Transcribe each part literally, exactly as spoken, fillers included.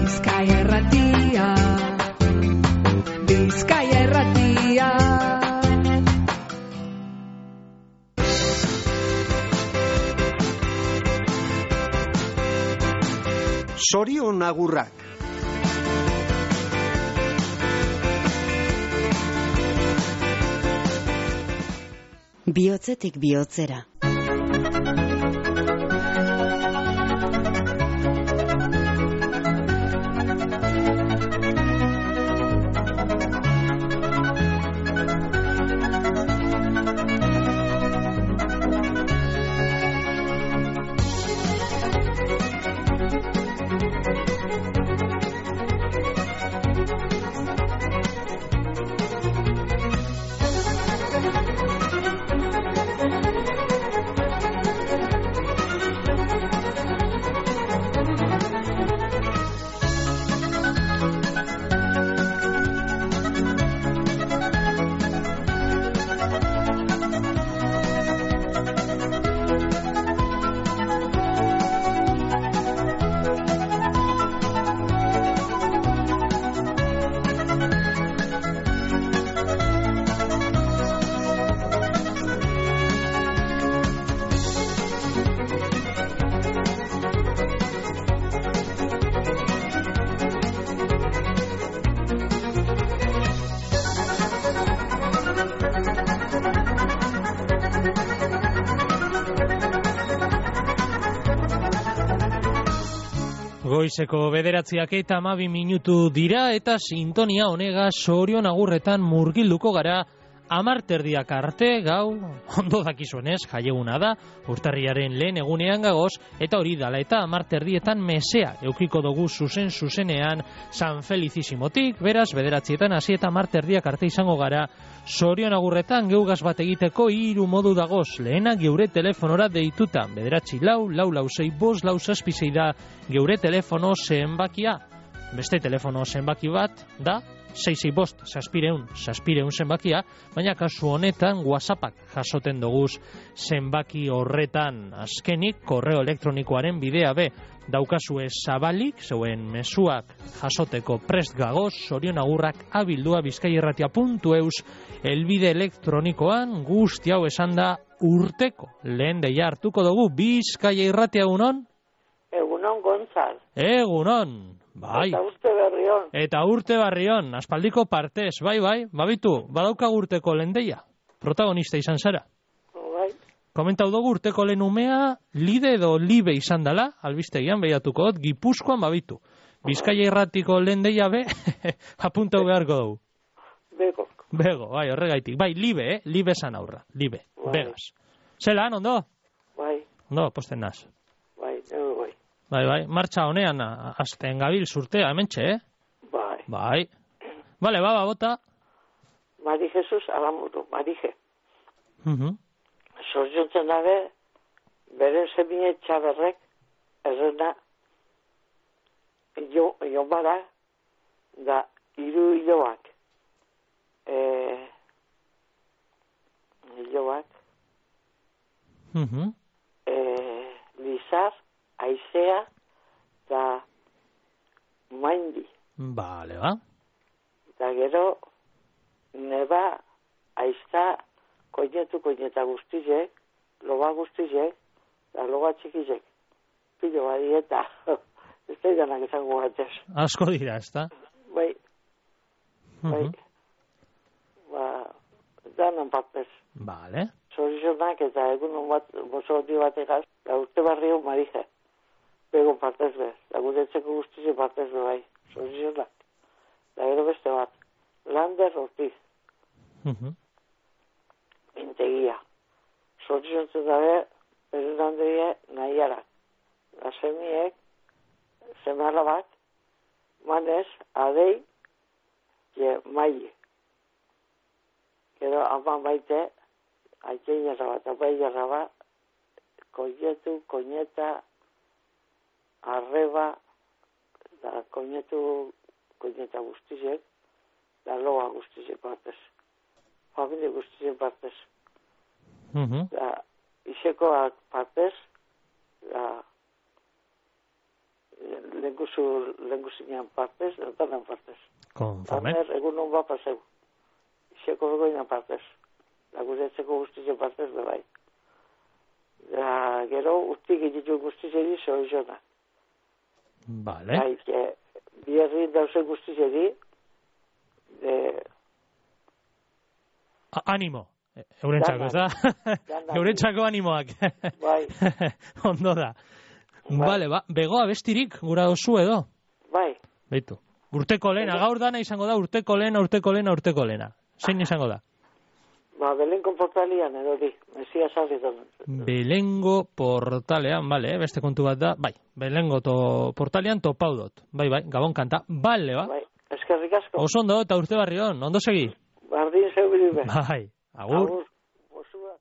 Bizkaia Irratia, Bizkaia Irratia. Zorion agurrak. Bihotzetik bihotzera. Goizeko bederatziak eta hamabi minutu dira eta sintonia honega Zorion agurretan murgilduko gara hamarterdiak arte. Gau, ondo dakizuenez, jaieguna da, urtarriaren lehen egunean gagoz, eta hori dala eta hamarterdietan mesea eukiko dugu zuzen zuzenean San Felicissimotik, beraz, bederatzietan hasi eta hamarterdiak arte izango gara Zorion agurretan geugaz bat egiteko hiru modu dagoz. Lehena geure telefonora deituta, bederatzi lau, lau lau sei bost, lau zazpi sei da geure telefono zenbakia. Beste telefono zenbaki bat da sei sei bost, zazpireun, zazpireun zenbakia, baina kasu honetan WhatsAppak jasoten doguz zenbaki horretan. Azkenik, korreo elektronikoaren bidea be, daukazue zabalik, zeuen mezuak jasoteko prest gagoz, zorionagurrak abildua bizkaierratia puntu eus, elbide elektronikoan guzti hau esan da urteko. Lehen deia hartuko dugu Bizkaierratia egunon? Egunon, Gonzal. Egunon. Bai. Eta urte berrion. Eta urte berrion, aspaldiko partez, bai, bai, babitu, badauka urteko lendeia, protagonista izan zara. Bai. Komentau dugu urteko lehen umea, lide edo libe izan dela, albistegian behiatuko dut, Gipuzkoan babitu. Bizkaia irratiko lendeia be, apuntau beharko dugu. Bego. Bego, bai, horregaitik. Bai, libe, eh? Libe zan aurra, libe, Bai. begaz. Zelan, ondo? Bai, Ondo, posten naz. bai, nego bai. Bai, bai, martxa honean, azten gabil zurtea, hementxe, eh? Bai. Bai. Bale, baba, bota. Mari Jesus alamuru, Marije. Mhm. Zoriontzen dabe, bere zemine txaberrek, errena, jo, jo bara, da, iru hiloak. E, hiloak. Mhm. E, Lizar, Aizea, da, Maindi. Bale, ba. Eta gero, neba, aizta, koinetu koineta guztizek, loba guztizek, da loba txikizek. Pilo badi eta, ez da idanak izango batez. Asko dira, ez da? Bai, bai, Mhm. ba, danan partez. Bale. Zorizonak eta egun bat, bozo hoti bategaz, da urte barrio Marije. Bego partez be, da gure etxeko guztizek partez be bai, zorizonak. Da gero beste bat, Lander Ortiz. Mhm. Integia. Zortziontzen dabe, beren handeria nahiara. Azemiek, zemala bat, manez, adei, je maile. Gero, ama baite, aitein jarra bat, apai jarra bat, koietu, koineta, arreba, da koinetu, koineta guztizek, da loa guztizek partez. Familia guztizek partez. Mhm. Da, isekoak partez, da, lenguzu, lenguzinean partez, notanen partez. Konforme. Amer, egun non bat paseu. Iseko begoinan partez. Da gure etzeko guztizen partez bebai. Da, gero, urtik egitu guztizeri zoizona. Vale. Bai, que bierrin dauzen guztizeri, de... A- animo. Eurentzako, ez da? Eurentzako animoak. Bai. Ondo da. Bai. Vale, ba, begoa bestirik gura osu edo? Bai. Beitu. Urteko lehena, gaur dana izango da urteko lehena, urteko lehena, urteko lehena. Zein izango da? Ba, Belenko portalian edo di, Mesia sarritan. Belengo portalean, bale, eh? Beste kontu bat da, bai, Belengo to portalean topau dut. Bai, bai, Gabon kanta, bale, ba? Bai, eskerrik asko. Oso ondo, eta urte barri hon, ondo segi? Bardin zeu bilibe. Bai, agur. Agur. Osua.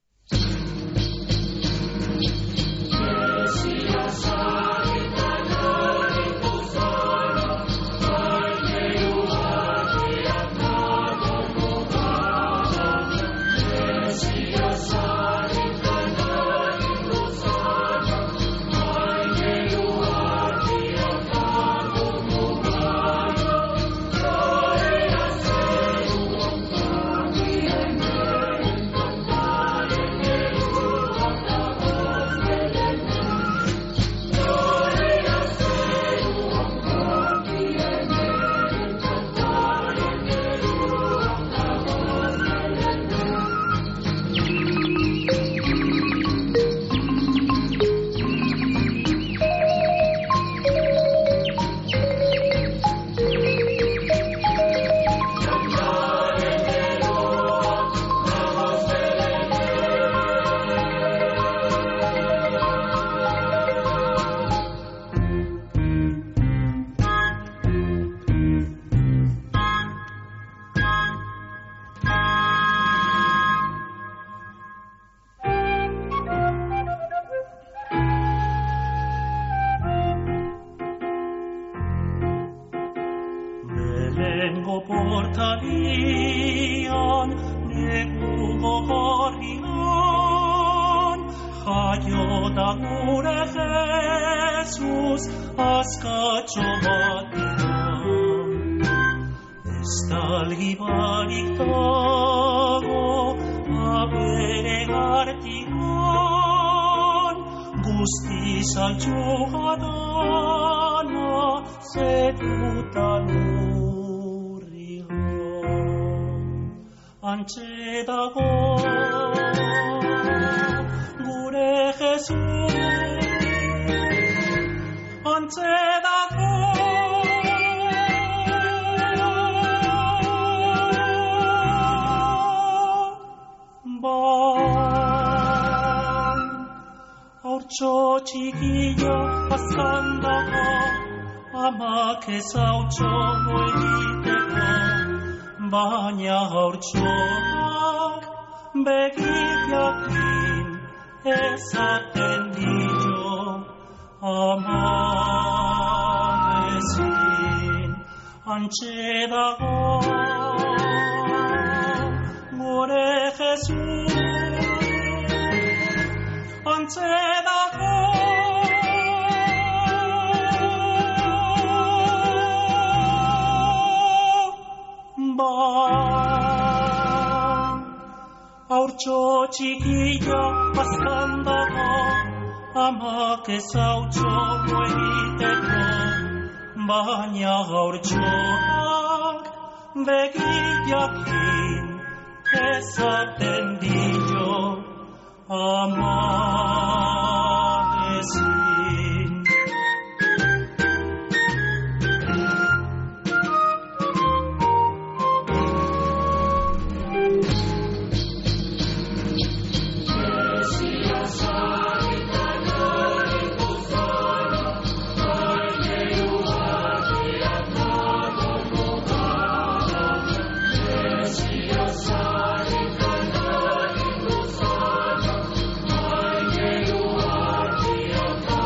Belengo portalian, neguko gorrian, jaio da gure Jesus, askatxo batian. Estalgi barik dago, abere gartian, guzti saltxoa dana, zerutan antxe dago gure Jesus, antxe dago bai, haurtxo txikila azkan dago, amak ez hautxo egiteko, baina haurtxoak begiakin ezaten dio, ama ezin antxe dago gure Jesus, antxe dago haurtxo txikila azkan dago, amak ez hautxo egiteko, baina haurtxoak begiakin ezaten dio, ama ezin. Thank you.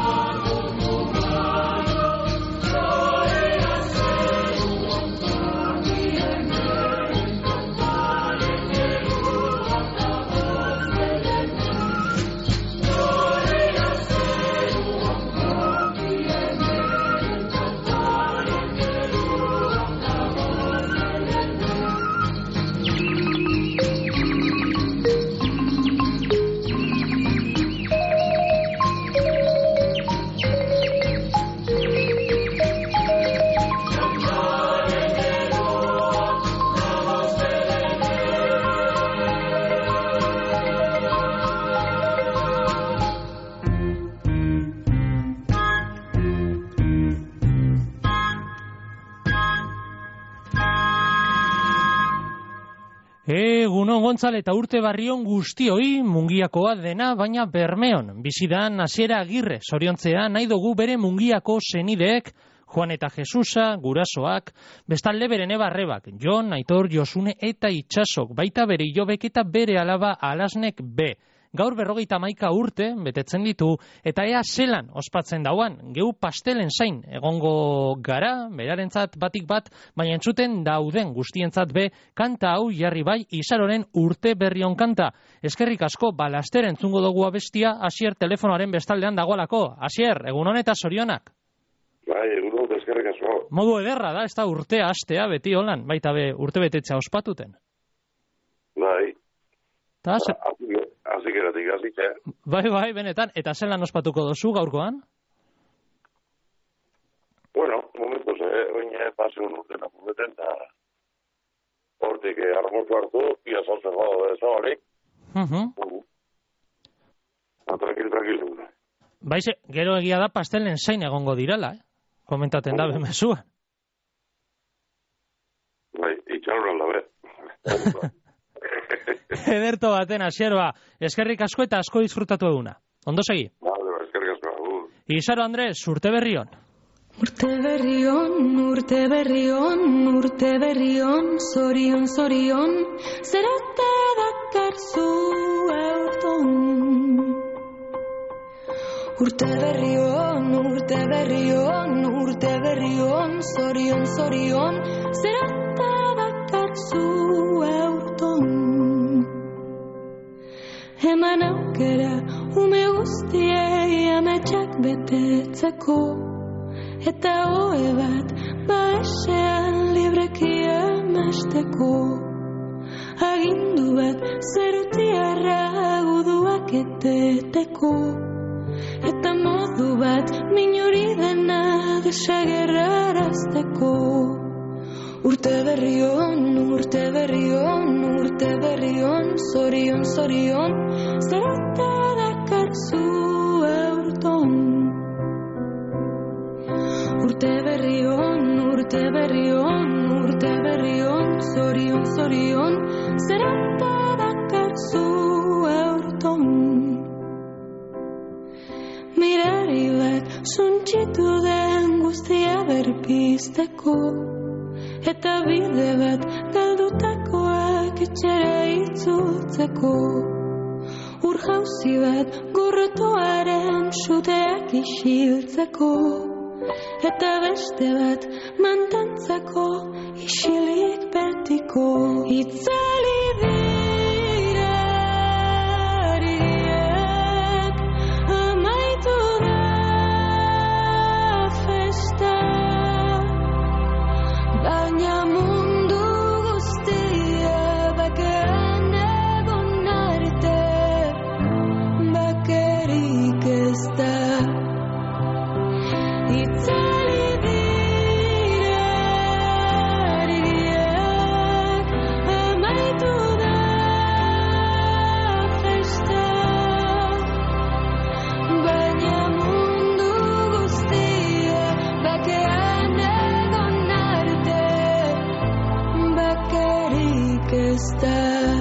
Egunon Gontzal eta urte barrion guztioi, Mungiakoa dena, baina Bermeon. Bizidan Hasiera Agirre, zoriontzea nahi dugu bere Mungiako senideek, Juan eta Jesusa, gurasoak, bestalde bere nebarrebak, Jon, Aitor, Josune eta Itxasok, baita bere ilobek eta bere alaba Alasnek be. Gaur berrogeita hamaika urte betetzen ditu, eta ea zelan ospatzen dauan, geu pastelen zain egongo gara, berarentzat batik bat, baina entzuten dauden guztientzat be, kanta hau jarri bai Izaroren urte berrion kanta. Eskerrik asko balaster entzungo dugu abestia, Asier telefonoaren bestaldean dagoalako. Asier, egun honeta zorionak. Bai, egun honeta eskerrik asko. Modu ederra da, ez da urtea hastea beti holan, baita be urte betetzea ospatuten. Bai. Ta, ze... Así que eratik, así que... Bai, bai, benetan. Eta zelan ospatuko dozu gaurkoan? Bueno, momentuz, eh, oine pase un urte napurreten, eta hortik eh, armozu hartu, ia saltzen bado de zabarik. Uh-huh. Uh-huh. Tranquil, tranquil. Baize, gero egia da pastelen zain egongo dirala, eh? Komentaten da bemezuan. Bai, itxaron aldabe. Ederto baten, Asierba, eskerrik asko eta asko disfrutatu eguna. Ondo segi? Vale, eskerrik asko. Izaro Andres, urte berrion. Urte berrion, urte berrion, urte berrion, zorion, zorion, zerate dakarzu eurton. Urte berrion, urte berrion, urte berrion, zorion, zorion, zerate dakarzu eurton. Eman aukera, ume guztiei ametsak betetzeko, eta hoe bat baesean libreki amesteko. Agindu bat zerutiarra guduak eteteko, eta modu bat minuri dena desagerrarazteko. Urte berrion, urte berrion, urte berrion, zorion, zorion, zerate dakarzu eurton. Urte berrion, urte berrion, urte berrion, zorion, zorion, zerate dakarzu eurton. Mirari bat suntxitu den guztia berpizteko, eta bide bat galdutakoak etxera itzultzeko. Ur jauzi bat gorrotoaren suteak isiltzeko, eta beste bat mantantzako isilik betiko. Itzali dira ariak, amaitu da festa, baina mundu guztia bakean egon arte, bakerik ez da. Itzali dira ariak, amaitu da festa, baina mundu guztia bakean egon arte, bakerik ez da.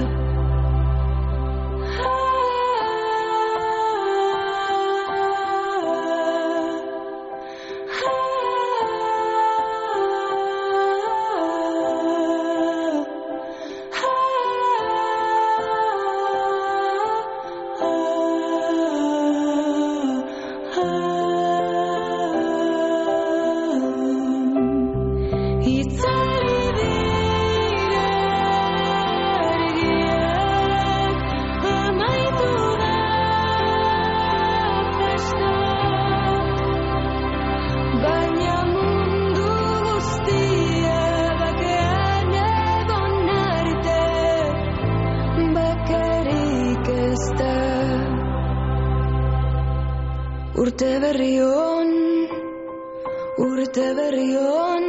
Urte berrion, urte berrion,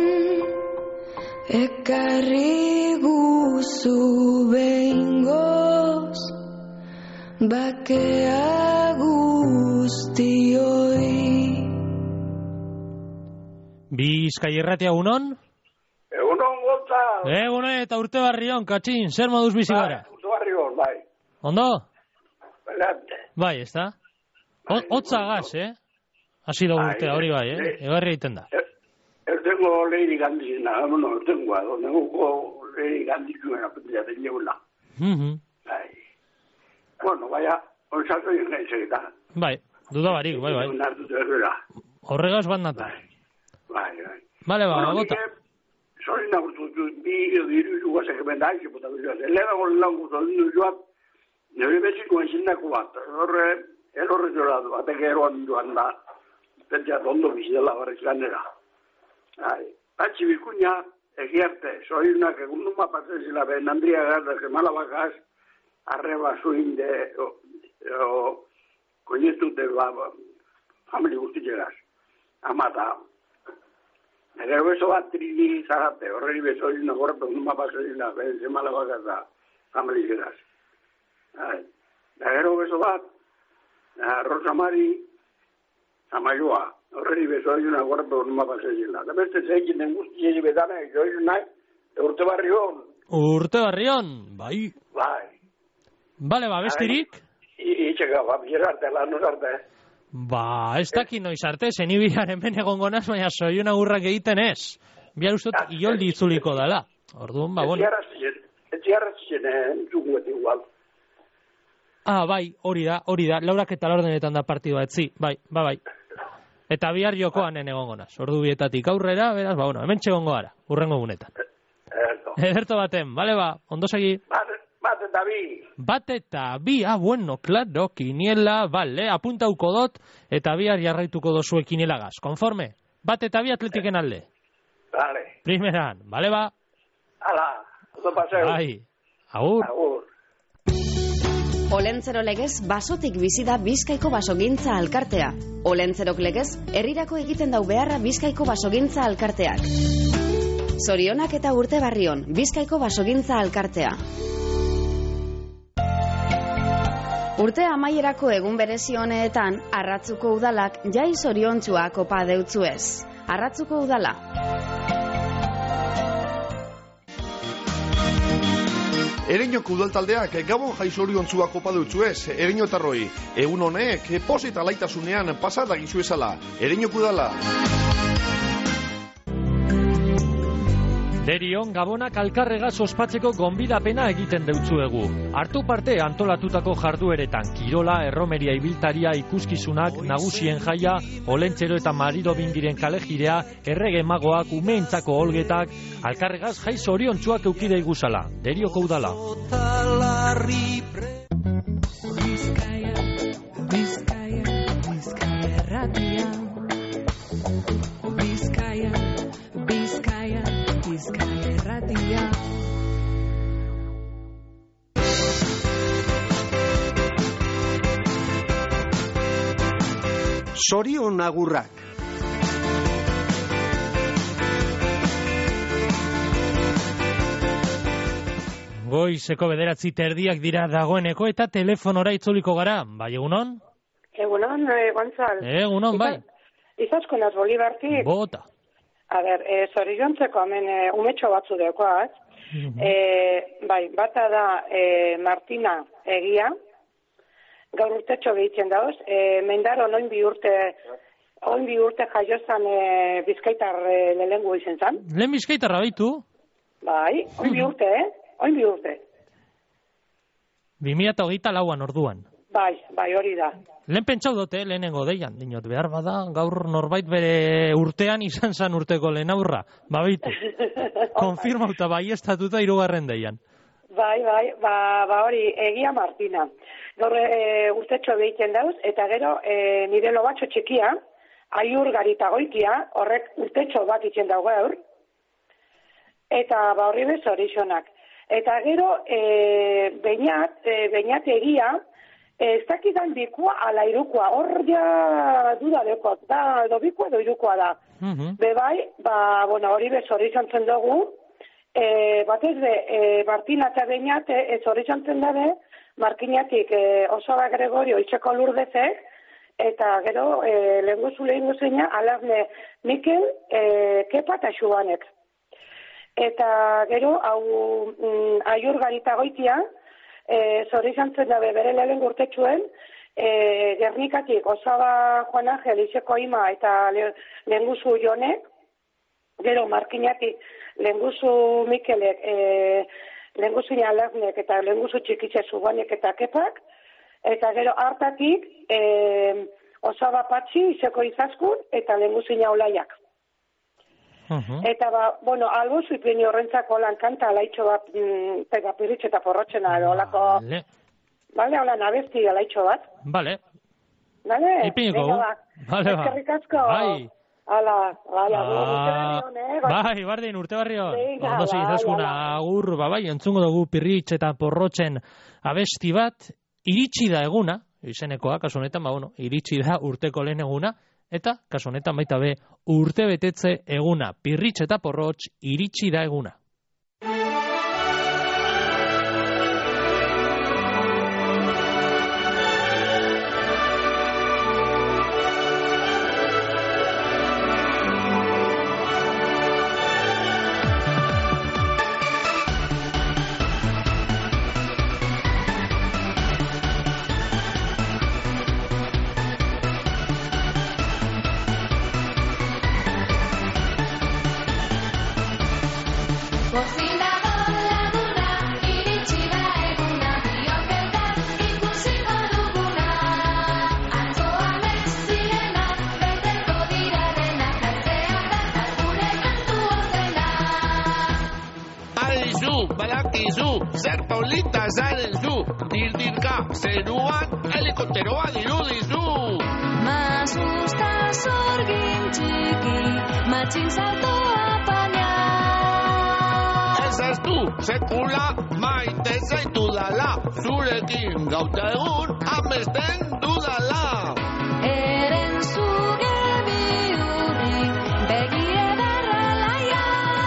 ekarri guzu behingoz, bakea guztioi. Bizkai Irratia, egunon? Egunon, Gontzal. Gonzal. Egune eta urte barrion, katxin, zer moduz bizi gara? Urte barrion, bai. Ondo? Belante. Bai, ez da? Hotza gaz, eh? Hasi da urtea, hori bai, eh? Egarri egiten da. Ez tengo lehirik handizena, bueno, ez tengo, neguko lehirik handizena, pentsia den jeula. Bai. Bueno, baina, onzalto jen egizegita. Bai, dudabarik, bai, bai. Horregaz bat nata. Bai, bai. Bale, ba, bota. Zori nagurtu, bi diru zugazek emenda aizi, puta bizaz. Elena golen lan guztu, dindu joat, nire beziko enzindako bat. Horre, erorre joratu, batek eroan joan da, pentsia tondo bizidela barriz ganera. Bai, batxi bikuña, egiarte, zori unak egun numa patzezila, ben Andria Garda, gemala bakaz, arreba zuin de, o, koñetu de, ba, famili guztitxeraz. Amata, Negero beso bat trini zagate, horreri beso hori nagorretu numa pasazila, ben zemala bakaz famili geraz. Negero beso bat, Rosamari, Amaioa, horreri beso hori nagorretu numa pasazila. Da beste zeikin den guzti egi betana, hori nahi, urte barrion. Urte barrion, bai. Bai. Bale, ba, bestirik? Itxeka, ba, bizarte, lan arte. Ba, ez daki noiz arte, zenibian hemen egongo naz, baina soiun agurrak egiten ez. Bihar ustot, ioldi itzuliko dela. Orduan, ba, bueno. Ez ziarratzen, entzuguet igual. Ah, bai, hori da, hori da. Laurak eta laurdenetan da partidua, etzi, bai, ba, bai. Eta bihar jokoan egongo naz. Ordu bietatik aurrera, beraz, ba, bueno, hemen txegongo gara, urrengo gunetan. Ederto baten, bale, ba, ondo segi. Bat eta bi. Bat eta bi, ah, bueno, claro, kiniela, bale, apuntauko dot, eta bihar jarraituko dozue kinielagaz. Konforme? Bat eta bi atletiken alde. Vale. Primeran, bale, ba? Hala, ondo paseu. Bai, agur. Agur. Olentzero legez, basotik bizi da Bizkaiko basogintza alkartea. Olentzerok legez, herrirako egiten dau beharra Bizkaiko basogintza alkarteak. Zorionak eta urte barrion, Bizkaiko basogintza alkartea. Urte amaierako egun berezi honetan, Arratzuko udalak jai zoriontsua kopa deutzu ez. Arratzuko udala. Ereñoko udaltaldeak gabon jai zoriontsua kopa deutzu ez. Ereñotarroi, egun honek, poz eta laitasunean pasada gizu ezala. Ereñoko udala. Derion, Gabonak alkarregaz ospatzeko gonbidapena egiten deutzuegu. Hartu parte antolatutako jardueretan, kirola, erromeria ibiltaria, ikuskizunak, nagusien jaia, Olentzero eta Marido Bingiren kalejirea, errege magoak, umeentzako olgetak, alkarregaz jai zoriontsuak eukide iguzala. Derioko udala. Bizkaia, Bizkaia, Bizkaia erratia. Bizkaia, Bizkaia, Bizkaia erratia. Zorion agurrak. Goizeko bederatzi terdiak dira dagoeneko eta telefonora itzuliko gara. Bai, egunon? Egunon, eh, Gonzal. Egunon, bai. Izazko naz Bolibartik. Bota. A ber, e, zorizontzeko hemen e, umetxo batzu deukoaz. Mm-hmm. e, bai, bata da e, Martina egia. Gaur urtetxo behitzen dauz. E, Mendaro noin bi urte, oin bi urte jaiozan e, Bizkaitar e, lehengu izen zan. Lehen Bizkaitarra baitu? Bai, oin bi urte, eh? Oin bi urte. bi mila hogeita lauan orduan. Bai, bai, hori da. Lehen pentsau dute, lehenengo deian, dinot, behar bada, gaur norbait bere urtean izan zan urteko lehen aurra, babitu. Konfirmauta bai estatuta irugarren deian. Bai, bai, ba, ba hori, egia Martina. Gaur e, urtetxo behiten dauz, eta gero e, nire lobatxo txikia, aiur garita goitia, horrek urtetxo bat itzen dago gaur, eta ba horri bez horizionak. Eta gero, e, beinat, e, beinat egia, ez dakidan bikua ala irukua, hor ja duda dekot, da, edo bikua edo irukua da. Mm-hmm. Bebai, ba, bueno, hori bez hori zantzen dugu, e, batez be, e, Martina eta beinat ez hori zantzen dabe, Markinatik e, Osoba Gregorio itxeko lurdezek, eta gero e, lehen guzu lehen guzeina, alazne Mikel, e, Kepa eta Xubanek. Eta gero, hau mm, aiur garita goitia, e, zori izan zen dabe bere lehen urtetxuen, e, Gernikatik Osaba Juan Angel izeko ima eta le, lehenguzu Jonek, gero Markinatik lehenguzu Mikelek, e, lehenguzu Ialaznek eta lehenguzu Txikitxe Zubanek eta Kepak, eta gero hartatik e, Osaba Patxi izeko izaskun eta lehenguzu Iaulaiak. Uh-huh. Eta ba, bueno, albo zuipini horrentzako lan kanta alaitxo bat, mm, pega piritxe eta porrotxena, edo olako... Vale. Vale, hola, nabesti alaitxo bat. Vale. Vale? Ipiniko. Venga, ba. Vale, ba. Eskerrik asko. Bai. Hala, hala, Ah, eh? bai, bardin, urte barrio. Venga, Ondo segizaskuna, bai, agur, ba, bai, entzungo dugu pirritx eta porrotxen abesti bat, iritsi da eguna, izenekoa, kasu honetan, ba, bueno, iritsi da urteko lehen eguna, eta, kasu honetan baita be, urte betetze eguna, pirritx eta porrotx, iritsi da eguna. Zer polita zaren zu, dirdirka zeruan helikopteroa dirudizu. Masusta zorgin txiki, matxin saltoa paña. Ez ez du, sekula maite zaitu dala, zurekin gauta egun amesten dudala. Eren zuge bihurri, begi edarra laia.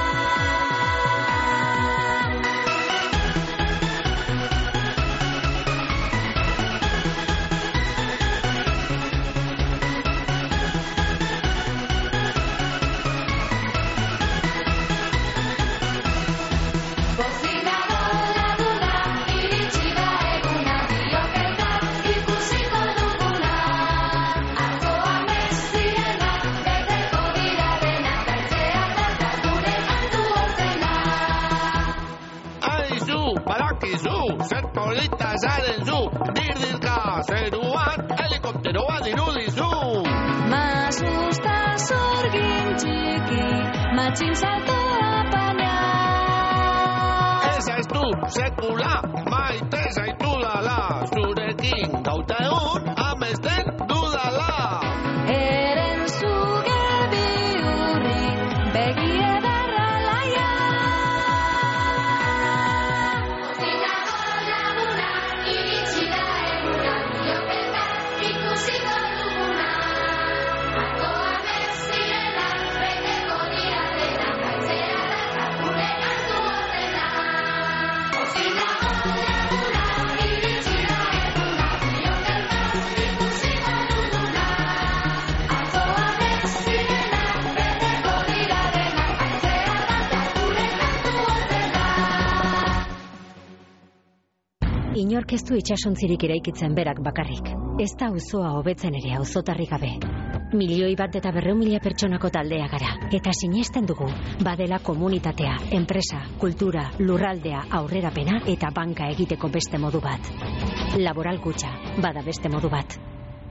Zer polita zaren zu, dirdirka zeruan helikopteroa dirudizu. Masusta zorgin txiki, matxin saltoa paña. Ez ez du, sekula maite zaitu dala, zurekin gauta egun amesten dudala. Eren zuge bihurri, begi edarra laia. Inork ez du itsasontzirik eraikitzen berak bakarrik. Ez da auzoa hobetzen ere auzotarrik gabe. Milioi bat eta berrehun mila pertsonako taldea gara. Eta sinesten dugu, badela komunitatea, enpresa, kultura, lurraldea, aurrerapena eta banka egiteko beste modu bat. Laboral Kutxa, bada beste modu bat.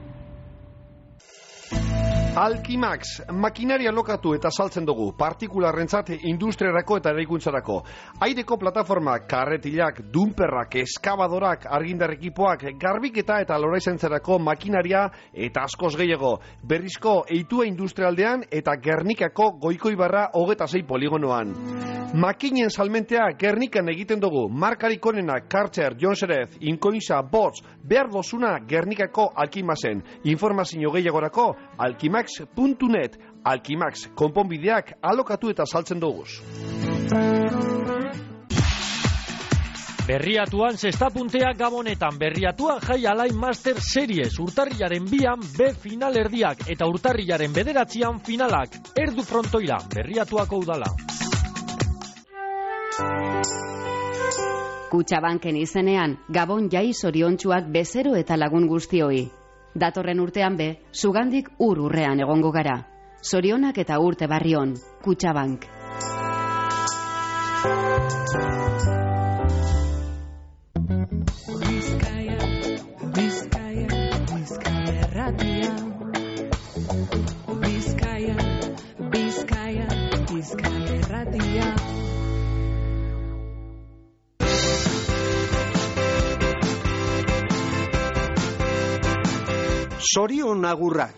Alkimax, makinaria lokatu eta saltzen dugu, partikularrentzat industriarako eta eraikuntzarako. Aireko plataformak, karretilak, dumperrak, eskabadorak, argindar ekipoak, garbiketa eta loraizentzarako makinaria eta askoz gehiago. Berrizko eitua industrialdean eta Gernikako Goikoibarra hogeta sei poligonoan. Makinen salmentea Gernikan egiten dugu, markarik onena Karcher, Jonserez, Inkoinza, Bots, behar dozuna Gernikako Alkimaxen. Informazio gehiagorako alkimax puntu net. Alkimax, konponbideak alokatu eta saltzen duguz. Berriatuan zestapuntea gabonetan, berriatuan jai Alain Master Series, urtarrilaren bian B finalerdiak eta urtarrilaren bederatzian finalak. Erdu frontoira, berriatuako udala. Kutxabanken izenean, Gabon jai zoriontsuak bezero eta lagun guztioi. Datorren urtean be, Sugandik ur urrean egongo gara. Zorionak eta urte barrion, Kutxabank. Bizkaia, Bizkaia, Bizkaia erratia. Bizkaia, Bizkaia, Bizkaia erratia. Zorion agurrak.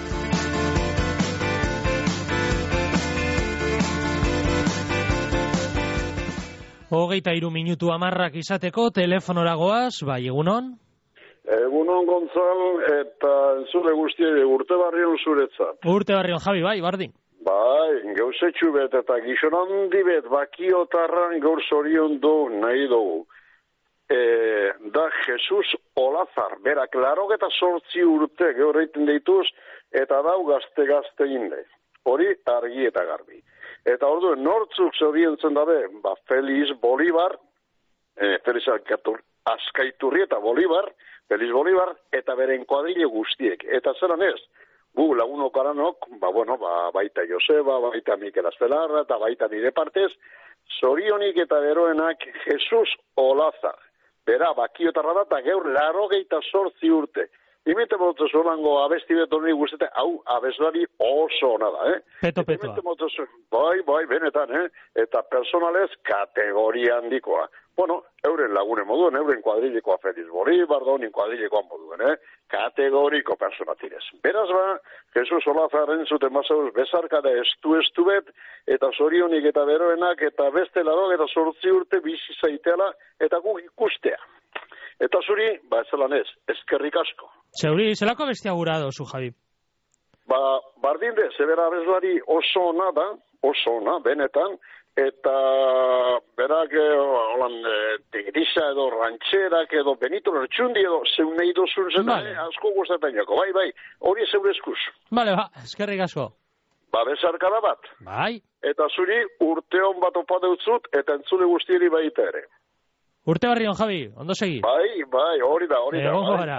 Hogeita hiru minutu amarrak izateko telefonoragoaz, bai, egunon? Egunon, Gonzal, eta entzule guztiei urte barrion zuretzat. Urte barrion, Javi, bai, bardin. Bai, gauzetxu bet eta gizon handi bet bakiotarran gaur zorion du nahi dugu. E, da Jesus Olazar, berak larok eta sortzi urte gaur egiten deituz, eta dau gazte-gazte inde. Hori argi eta garbi. Eta ordu, nortzuk zoriontzen dabe, ba, Feliz Bolivar, e, Feliz Azkaiturri eta Bolivar, Feliz Bolivar, eta beren kuadrile guztiek. Eta zeran ez, gu lagunok aranok, ba, bueno, ba, baita Joseba, baita Mikel Astelarra, eta baita nire partez, zorionik eta beroenak Jesus Olazar. Bera, bakiotarra da, eta geur larogeita sortzi urte. Imite motu zolango abesti beto nire guztete, hau abeslari oso ona da, eh? Peto, petoa. Bai, bai, benetan, eh? Eta personalez kategoria handikoa. Bueno, euren lagune moduen, euren kuadrilekoa Feliz Bolivar, donin kuadrilekoan moduen, eh? Kategoriko personatirez. Beraz ba, Jesus Olazarren zuten mazauz bezarkada estu-estu bet, eta zorionik eta beroenak, eta beste larok eta sortzi urte bizi zaiteala, eta guk ikustea. Eta zuri, ba ez zelan ez, eskerrik asko. Zeuri, zelako bestia gura dozu, Javi? Ba, bardin de, zebera bezlari oso ona da, oso ona, benetan, eta berak, holan, tigrisa edo rantxerak edo Benito Lertxundi edo zeun nahi dozun zen, vale. eh, asko gustatzen jako, bai, bai, hori zeure eskuz. Bale, ba, eskerrik asko. Ba, bezarkada bat. Bai. Eta zuri, urteon bat opa deutzut, eta entzule guztieri baita ere. Urte barrion, Javi, ondo segi? Bai, bai, hori da, hori da. Egon gara,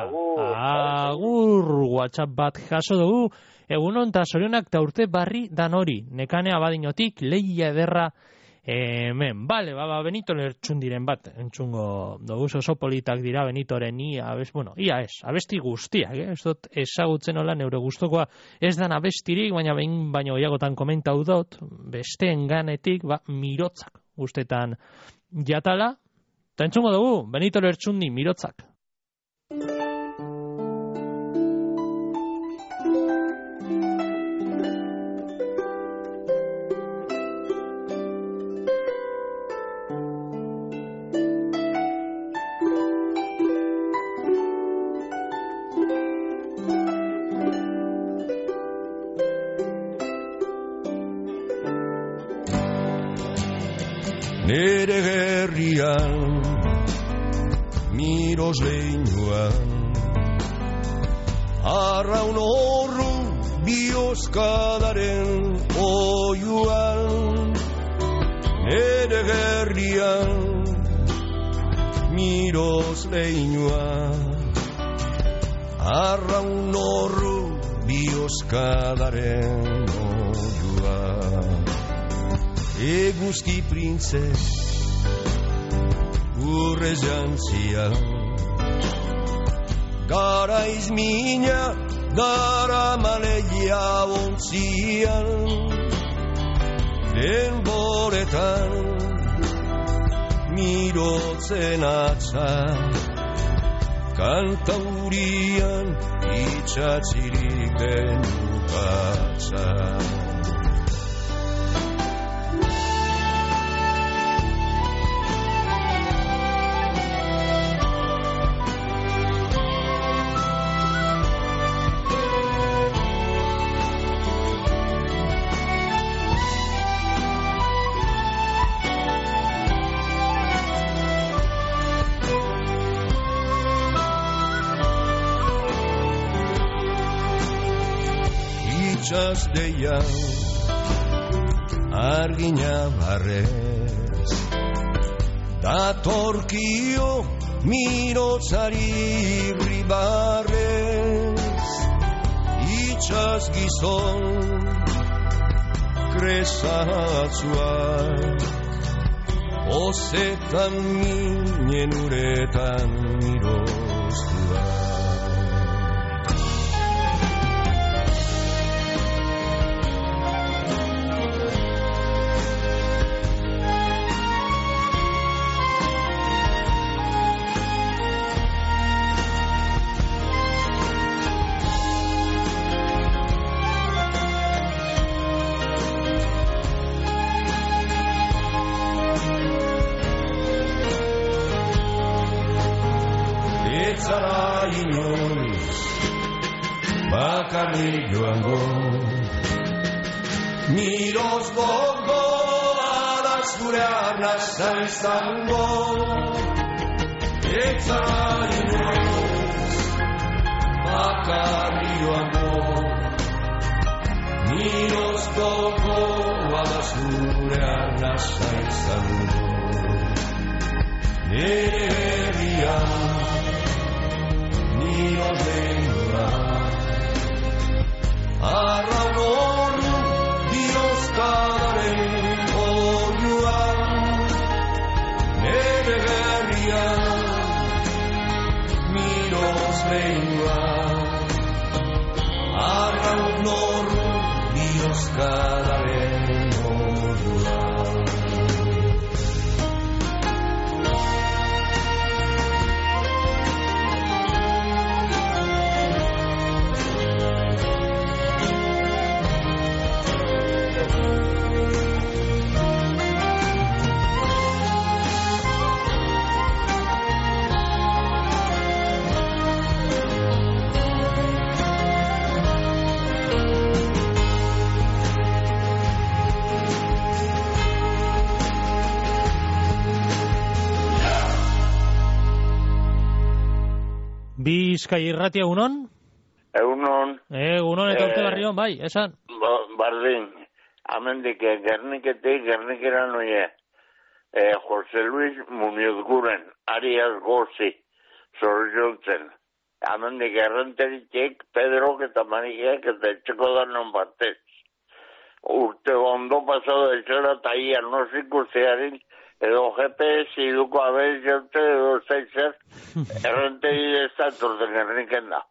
agur, WhatsApp bat jaso dugu, egunon eta zorionak ta urte barri dan hori, nekane abadinotik, lehia ederra, hemen, bale, ba, ba, Benito Lertxundiren bat, entzungo dugu, oso politak dira Benitoren, ia, abez, bueno, ia ez, abesti guztiak, eh? Ez dut ezagutzen hola neure gustokoa, ez dan abestirik, baina behin baino gehiagotan komentau dut, besteen ganetik, ba, mirotzak, guztetan jatala, eta entzungo dugu, Benito Lertxundi, mirotzak. Nere gerrian, miros lehinoan, arraun horru bioskadaren oiuan. Nere gerrian, miros lehinoan, arraun horru bioskadaren oiuan. Eguzki printze urrez jantzia, garaiz mina dara maleia ontzian, denboretan mirotzen atza, kantaurian itxatzirik denukatza. Deian argina barrez, datorkio mirotzari ribarrez, itxas gizon kresatzuak, ozetan minen uretan miroztuak. Bakarrik joango miroz gogoa da zure arnazta izango, etzara inoiz bakarrik joango miroz gogoa da zure arnazta izango, nire herrian miroz denura arraun biozkadaren oiuan, nere gerrian miroz lehua, arraun biozkadaren oiuan. Bizkai irratia egunon? Egunon. Egunon eta urte barri hon, bai, esan? Bardin, amendik Gerniketik, Gernikera noie, eh, Jose Luis Muñoz Guren, Arias Gozi, Zoriontzen, amendik errenteritek, Pedro eta Marikek eta etxeko da non batez. Urte ondo pasado etxera eta ia nosik ustearin, edo G P S iduko abez jote edo zeizer, errenteri ez da turten Gerniken da.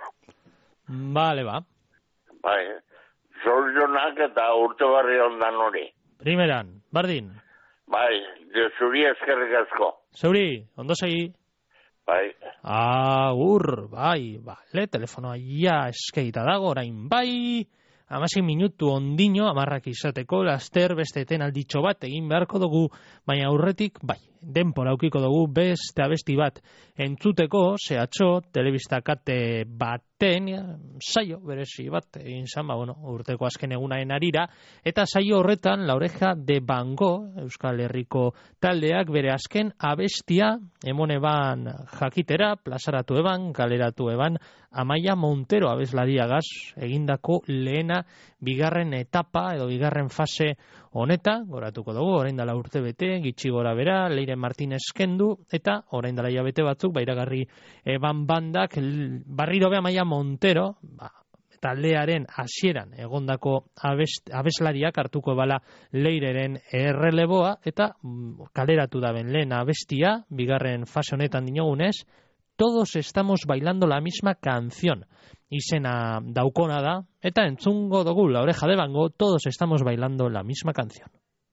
Vale, ba. Bai, Zorionak eta urte barri ondan hori. Primeran, Bardin. Bai, de zuri eskerrik asko. Zeuri, ondo segi? Bai. Agur, bai, bale, telefonoa ia eskeita dago, orain bai, hamasei minutu ondino, amarrak izateko, laster beste etenalditxo bat egin beharko dugu, baina aurretik, bai, denpora aukiko dugu beste abesti bat entzuteko, zehatxo, telebista kate baten, saio, berezi bat, egin zan, ba, bueno, urteko azken egunaren arira, eta saio horretan, La Oreja de Van Gogh, Euskal Herriko taldeak, bere azken abestia, emone ban jakitera, plazaratu eban, galeratu eban, Amaia Montero abeslariagaz egindako lehena bigarren etapa edo bigarren fase honeta, goratuko dugu, orain dela urte bete, gitxi gora bera, Leire Martinez kendu, eta orain dela hilabete batzuk, bairagarri eban bandak, barriro be Amaia Montero, ba, taldearen hasieran egondako abest, abeslariak hartuko bala Leireren erreleboa, eta mm, kaleratu daben lehen abestia, bigarren fase honetan dinogunez, Todos estamos bailando la misma canción. Izena daukona da, eta entzungo dugu La Oreja de Van Gogh, Todos estamos bailando la misma canción.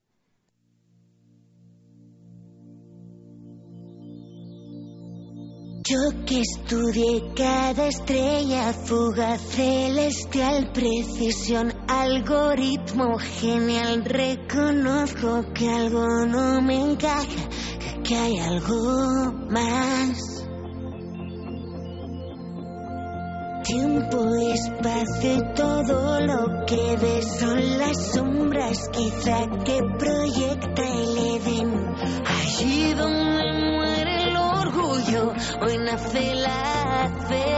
Yo que estudié cada estrella fugaz celestial, precisión, algoritmo genial, reconozco que algo no me encaja, que hay algo más. Tiempo y espacio y todo lo que ves son las sombras quizá que proyecta el Edén. Allí donde muere el orgullo, hoy nace la fe.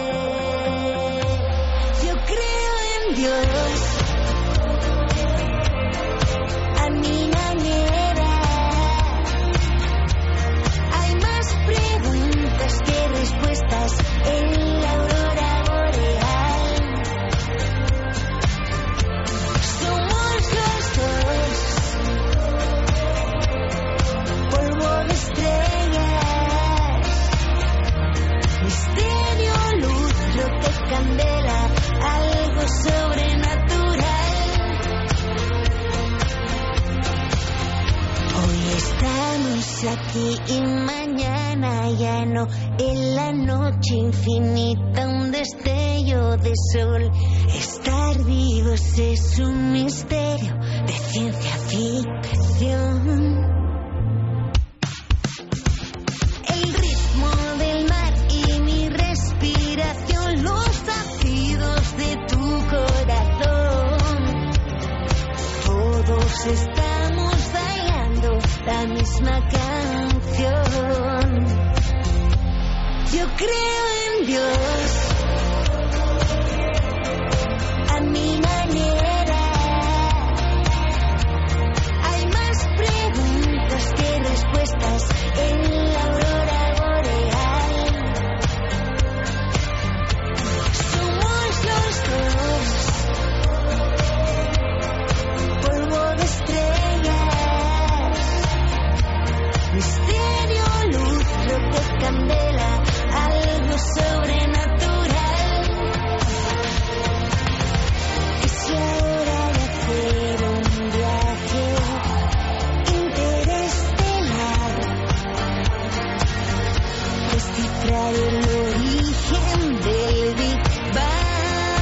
Yo creo en Dios, a mi manera, Estamos aquí y mañana ya no. En la noche infinita un destello de sol. Estar vivos es un misterio de ciencia ficción. El ritmo del mar y mi respiración, los latidos de tu corazón. Todos estamos bailando la misma canción. Yo creo en Dios a mi manera. Hay más preguntas que respuestas en la aurora boreal. Somos los dos polvo de estrellas, misterio, luz, lo que candela, algo sobrenatural. Es hora de hacer un viaje interestelar, descifrar el origen del Big Bang.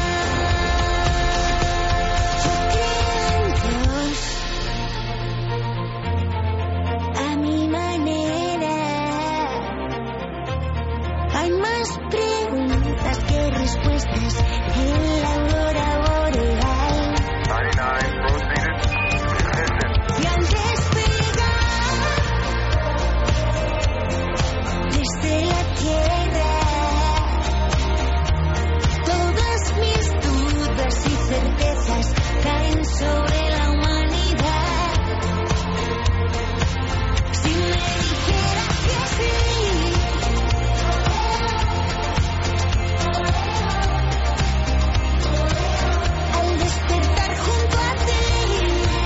Yo creo en Dios a mi manera. Hay más preguntas que respuestas en la aurora boreal. Y al despegar desde la tierra, todas mis dudas y certezas caen sobre la humanidad. Si me dijera que sí, al despertar junto a ti,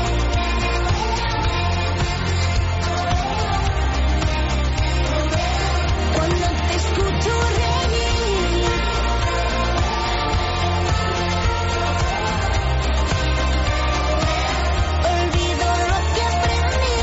cuando te escucho reír, olvido lo que aprendí.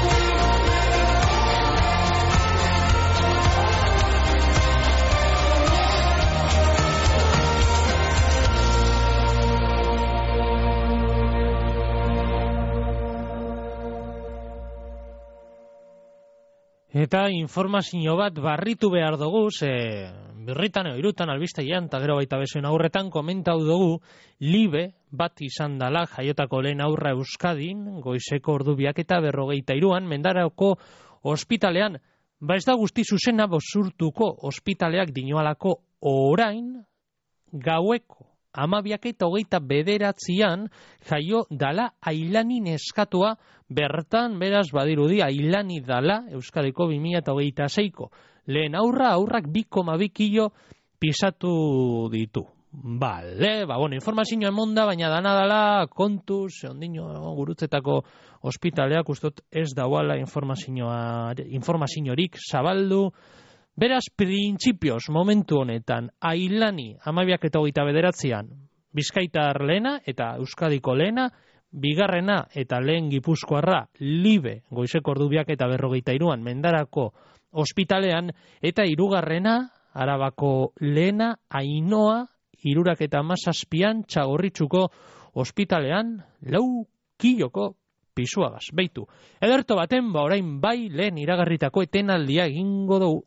Eta informazio bat barritu behar dugu, ze birritan edo irutan albisteian, eta gero baita besoen aurretan komentau dugu, libe bat izan dala jaiotako lehen aurra Euskadin, goizeko ordubiak eta berrogeita iruan, Mendarako ospitalean, ba ez da guzti zuzena bozurtuko ospitaleak dinoalako orain, gaueko amabiak eta hogeita bederatzian jaio dala Ailani neskatua, bertan beraz badirudi Ailani dala Euskadiko bi mila hogeita seiko. Lehen aurra, aurrak bi koma bi kilo pisatu ditu. Bale, ba, bueno, informazioa emonda, baina dana dala kontuz, ondino gurutzetako ospitaleak ustot ez dauala informaziorik zabaldu. Beraz, printzipioz, momentu honetan, Ailani amabiak eta hogeita bederatzean, Bizkaitar lehena eta Euskadiko lehena, bigarrena eta lehen Gipuzkoarra, libe, goizeko ordubiak eta berrogeita iruan, Mendarako ospitalean, eta hirugarrena, Arabako lehena, Ainoa, hirurak eta hamazazpian, Txagorritxuko ospitalean, lau kiloko pisuagaz. Beitu, ederto baten, ba orain bai lehen iragarritako etenaldia egingo dugu.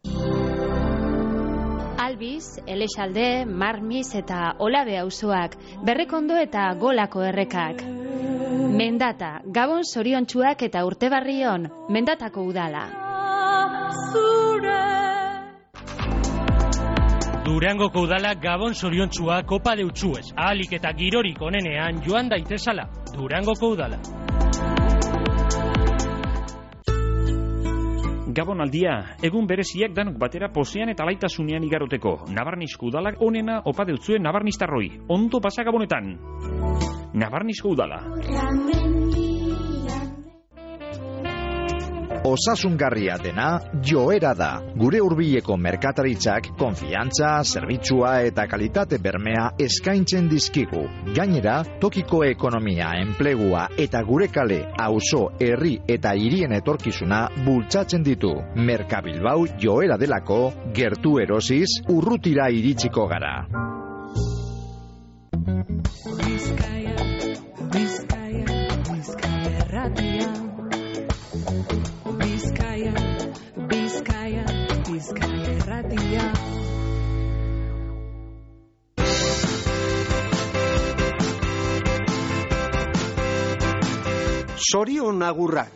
Albiz, Elexalde, Marmiz eta Olabe auzoak, Berrekondo eta Golako errekak. Mendata, Gabon zoriontsuak eta urtebarrion, Mendatako udala. Durangoko udala Gabon zoriontsua kopa deutsuez, ahalik eta girorik onenean joan daitezala. Durangoko udala. Gabon aldia, egun bereziak danok batera pozean eta laitasunean igaroteko. Nabarnizko udalak onena opa deutzue nabarniztarroi. Ondo pasa Gabonetan. Nabarnizko udala. osasungarria dena Joera da. Gure hurbileko merkataritzak konfiantza, zerbitzua eta kalitate bermea eskaintzen dizkigu. Gainera, tokiko ekonomia, enplegua eta gure kale, auzo, herri eta hirien etorkizuna bultzatzen ditu. Merkabilbau Joera delako, gertu erosiz, urrutira iritsiko gara. Bizkaia, Bizkaia, Bizkaia Ratia. Bizkaia, Bizkaia, Bizkaia Ratia. Sorion agurrak.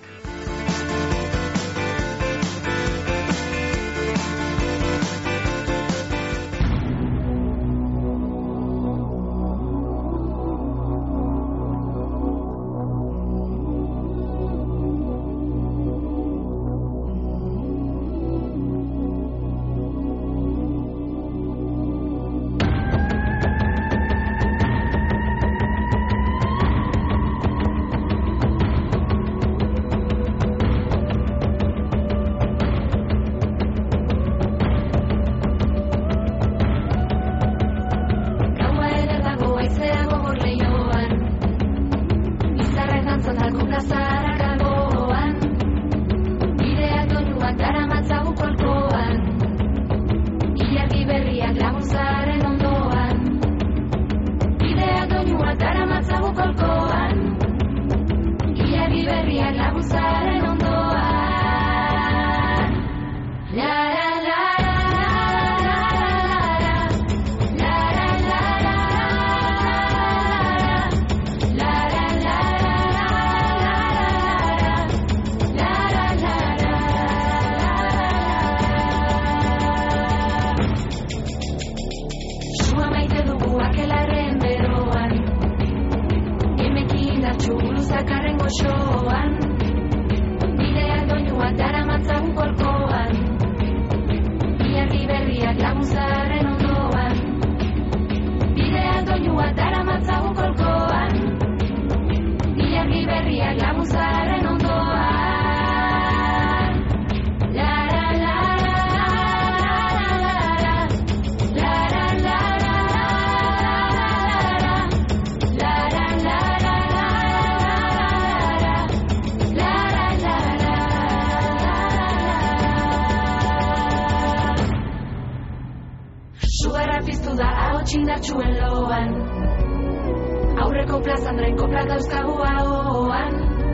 Aurreko plazan drain kopla dauzkagu ahoan,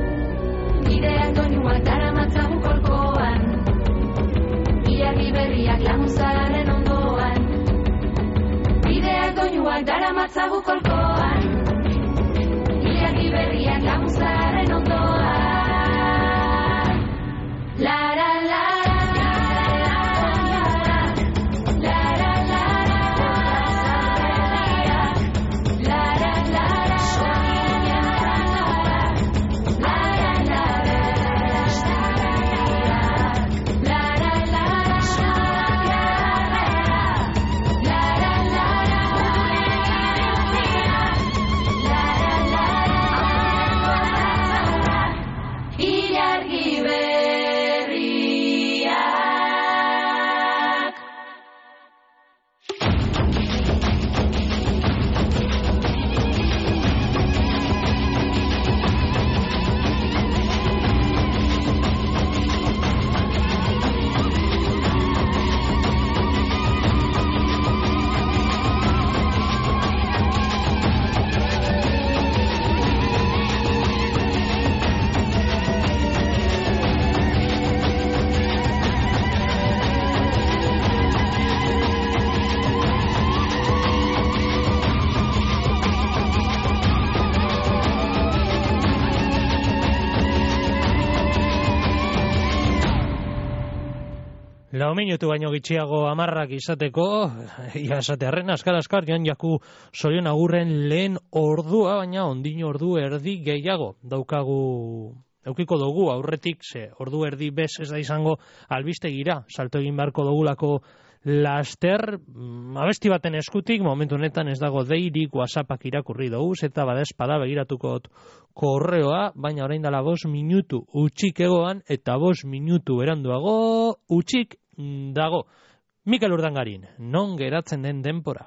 ideak doinuak dara matzagu kolkoan, ilargi berriak lagunzaren ondoan, ideak doinuak dara matzagu kolkoan, ilargi berriak lagunzaren ondoan. La la la Lau minutu baino gitxiago amarrak izateko, ia esatearren, askar-askar, joan jaku Sorion agurren lehen ordua, baina ondin ordu erdi gehiago daukagu, daukiko dugu aurretik, ze ordu erdi bez ez da izango albistegira, salto egin beharko dugulako laster mm, abesti baten eskutik, momentu honetan ez dago deirik WhatsAppak irakurri dugu, eta badespada begiratuko korreoa, baina orain dela bost minutu utxik egoan, eta bost minutu beranduago utxik dago. Mikel Urdangarin, non geratzen den denpora.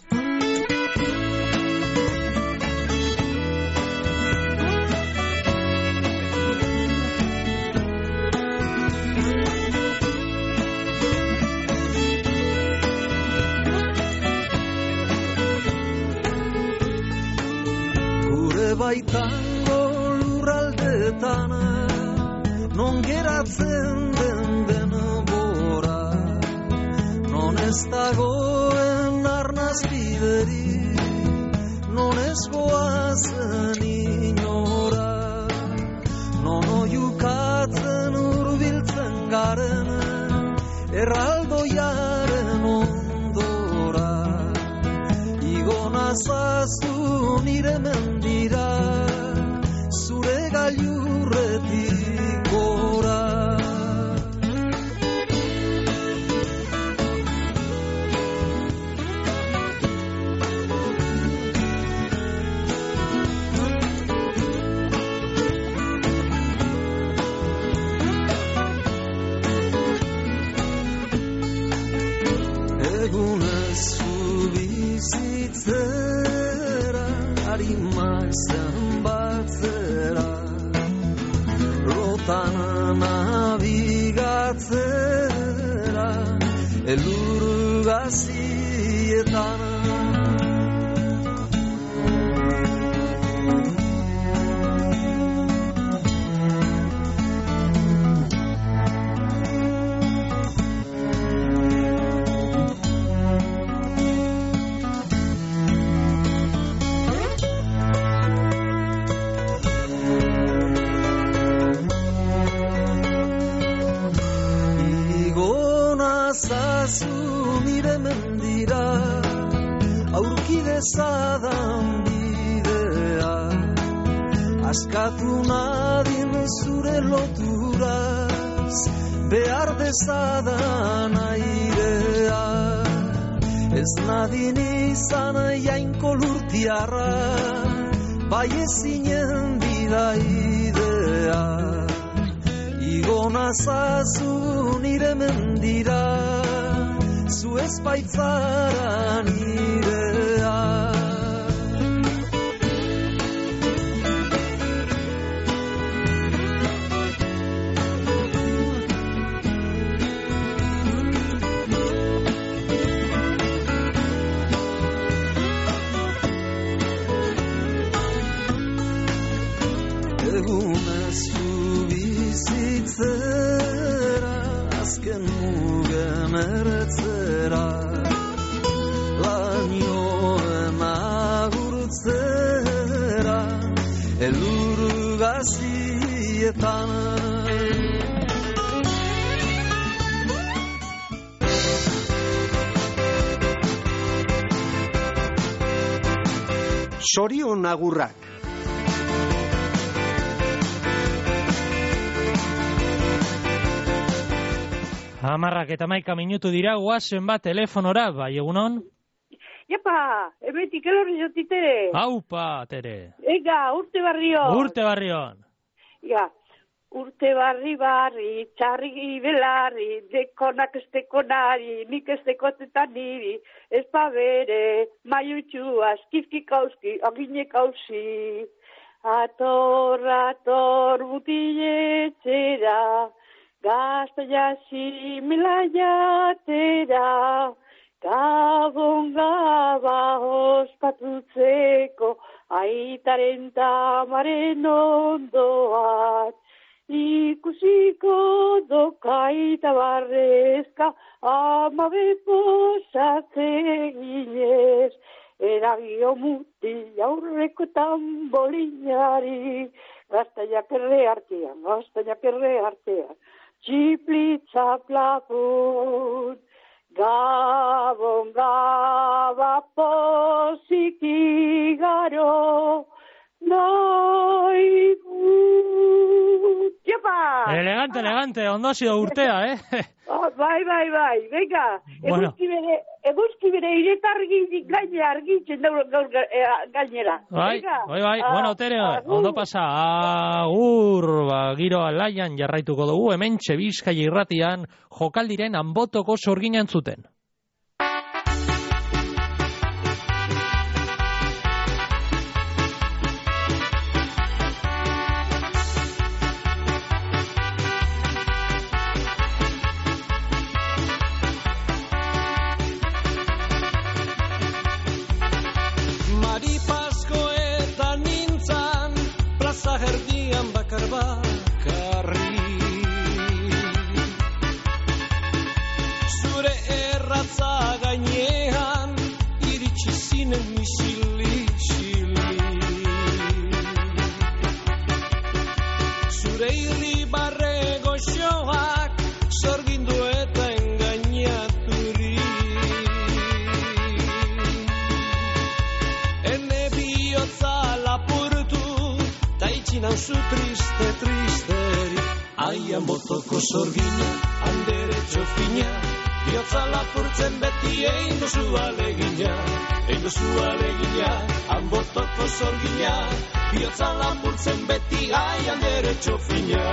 Baitango lurraldetan non geratzen den denbora, non ez dagoen arnazbideri, non ez goazen inora, non oiukatzen urbiltzen garen erraldoiaren ondora, igonazazu nire mendira, zure gailurretik gora. Egunez zu bizitzera harimaiz zenbatzera, lotan nabigatzera, elur gazietan. Zazu nire mendira, aurki dezadan bidea, askatu nadin zure loturaz, behar dezadan airea, ez nadin izan jainko lurtiarra, bai ezinen bidaidea. Igonazazu nire mendira, zu ez baitzara nirea. Egunez zu bizitzera, azken mugen ertzera, lanioen agurtzera, elur gazietan. Sorion agurrak. Amarrak eta maika minutu dira, guazen bat telefonora, bai egunon? Epa, emetik elorri jotitere. Aupa, tere. Ega, urte barrion. Urte barrion. Ja, urte barri barri, txarri belarri, dekonak ez dekonari, nik ez dekotetan niri, ez pabere, maiutxua, skifki kauski, agine kausi. Ator, ator, butiletxera, gazta jasi mila jatera, gabon gaba ospatutzeko, aitaren tamaren ondoan. Ikusiko dokaita barrezka, amabe posatzen ginez, eragio muti aurreko tambolinari, gaztaiak erre artean, gaztaiak erre artean. Txiplitza plapun, gabon gaba posiki garo, nahi gut. Iepa! Elegante, elegante, ondo ha sido urtea, eh? Oh, bai, bai, bai, venga. Bueno. Eguzki bere, eguzki bere iretargi gaine argitzen daur gaur gainera. Bai, Venga. bai, bai, Ah, bueno, Tere, agur. ondo pasa, agur, ba, giro alaian jarraituko dugu, hemen Bizkai irratian jokaldiren Anbotoko sorgina entzuten. Maripasko eta nintzan, plaza erdian bakar bakarri. Zure erratza gainean, iritsi zinen isili-isili. Zure irribarre goxoak, sorgindu eta engainaturi. Ene bihotza lapurtu, ta itxi nauzu triste, tristeri. Aian botoko sorgina, handere txofina, bihotza lapurtzen beti egin duzu alegina, egin duzu alegina, han botoko sorgina, bihotza lapurtzen beti aian dere txofina.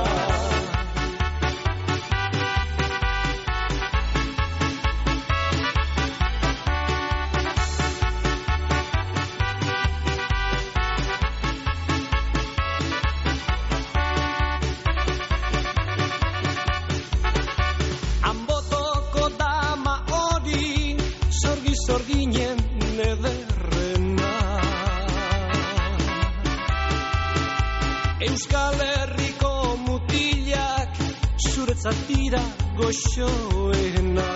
Anbotoko dama hori, sorgi sorginen ederrena. Euskal Herriko mutilak, zuretzat dira goxoena.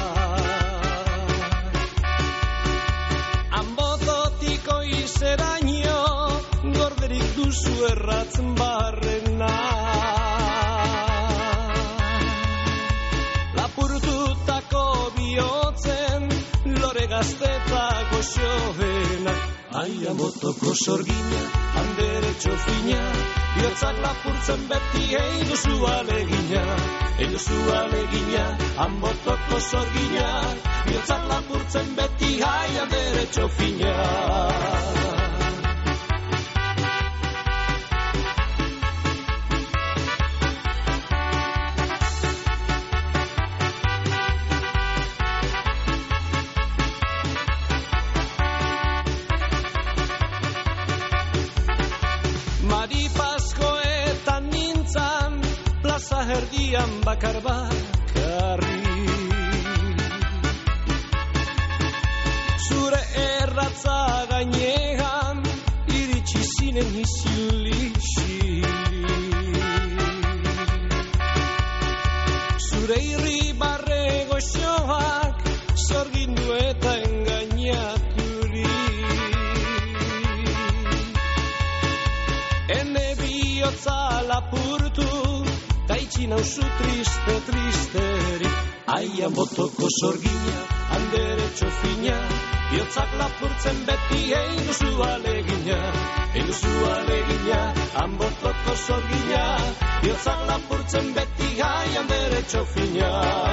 Anbototiko izeraino, gorderik duzu erratzen barrena. Lapurtutako bihotzen, lore gazteta goxoena. Aian botoko sorgina, handere txofina, bihotzak lapurtzen beti egin duzu alegina, egin duzu alegina, han botoko sorgina, bihotzak lapurtzen beti aian dere txofina. Maripasko eta nintzan, plaza erdian bakar bakarri. Zure erratza gainean, iritsi zinen isili-isili. Zure irribarre goxoak, sorgindu eta engainaturi. Ene bihotza lapurtu, ta itxi nauzu triste, tristeri. Aian botoko sorgina, handere txofina, bihotzak lapurtzen beti egin duzu alegina, egin duzu alegina, han botoko sorgina, bihotzak lapurtzen beti aian dere txofina.